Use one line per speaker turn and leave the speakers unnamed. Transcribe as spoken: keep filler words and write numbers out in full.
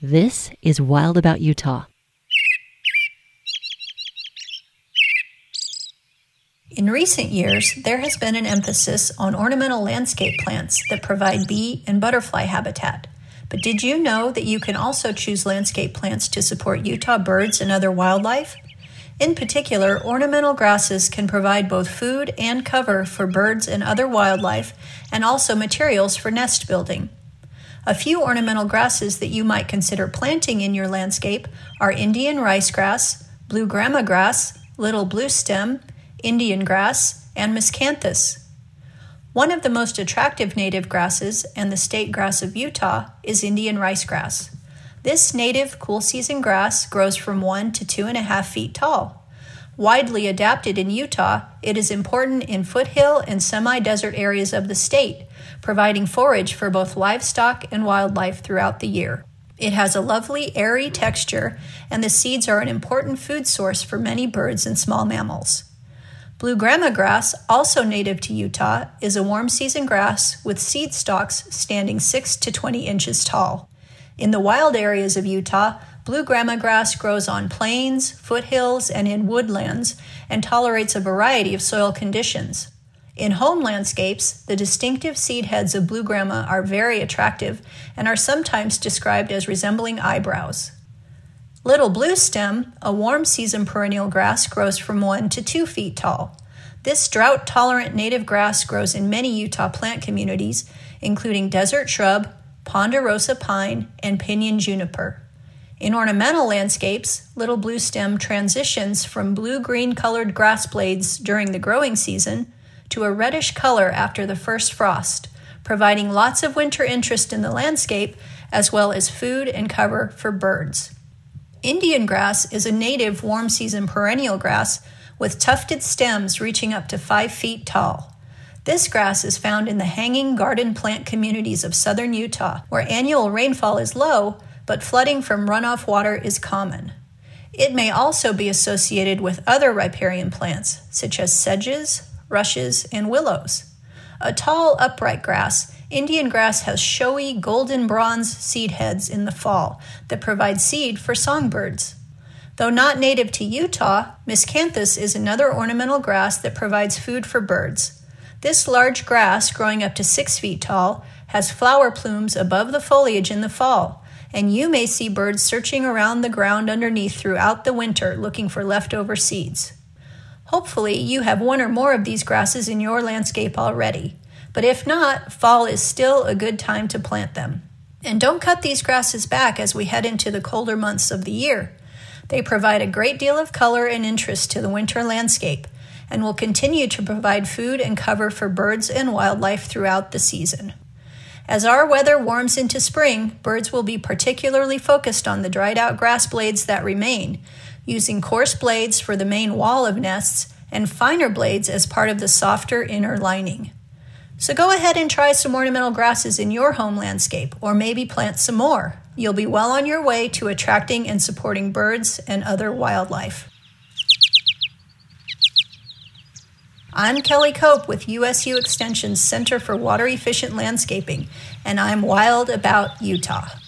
This is Wild About Utah.
In recent years, there has been an emphasis on ornamental landscape plants that provide bee and butterfly habitat. But did you know that you can also choose landscape plants to support Utah birds and other wildlife? In particular, ornamental grasses can provide both food and cover for birds and other wildlife, and also materials for nest building. A few ornamental grasses that you might consider planting in your landscape are Indian ricegrass, blue grama grass, little bluestem, Indian grass, and miscanthus. One of the most attractive native grasses, and the state grass of Utah, is Indian ricegrass. This native cool season grass grows from one to two and a half feet tall. Widely adapted in Utah, it is important in foothill and semi-desert areas of the state, providing forage for both livestock and wildlife throughout the year. It has a lovely, airy texture, and the seeds are an important food source for many birds and small mammals. Blue grama grass, also native to Utah, is a warm season grass with seed stalks standing six to twenty inches tall. In the wild areas of Utah, blue grama grass grows on plains, foothills, and in woodlands, and tolerates a variety of soil conditions. In home landscapes, the distinctive seed heads of blue grama are very attractive and are sometimes described as resembling eyebrows. Little bluestem, a warm season perennial grass, grows from one to two feet tall. This drought-tolerant native grass grows in many Utah plant communities, including desert shrub, ponderosa pine, and pinyon juniper. In ornamental landscapes, little bluestem transitions from blue-green colored grass blades during the growing season to a reddish color after the first frost, providing lots of winter interest in the landscape as well as food and cover for birds. Indian grass is a native warm season perennial grass with tufted stems reaching up to five feet tall. This grass is found in the hanging garden plant communities of southern Utah, where annual rainfall is low, but flooding from runoff water is common. It may also be associated with other riparian plants, such as sedges, rushes, and willows. A tall, upright grass, Indian grass has showy golden bronze seed heads in the fall that provide seed for songbirds. Though not native to Utah, miscanthus is another ornamental grass that provides food for birds. This large grass, growing up to six feet tall, has flower plumes above the foliage in the fall, and you may see birds searching around the ground underneath throughout the winter looking for leftover seeds. Hopefully, you have one or more of these grasses in your landscape already, but if not, fall is still a good time to plant them. And don't cut these grasses back as we head into the colder months of the year. They provide a great deal of color and interest to the winter landscape, and will continue to provide food and cover for birds and wildlife throughout the season. As our weather warms into spring, birds will be particularly focused on the dried out grass blades that remain, using coarse blades for the main wall of nests and finer blades as part of the softer inner lining. So go ahead and try some ornamental grasses in your home landscape, or maybe plant some more. You'll be well on your way to attracting and supporting birds and other wildlife. I'm Kelly Cope with U S U Extension's Center for Water Efficient Landscaping, and I'm wild about Utah.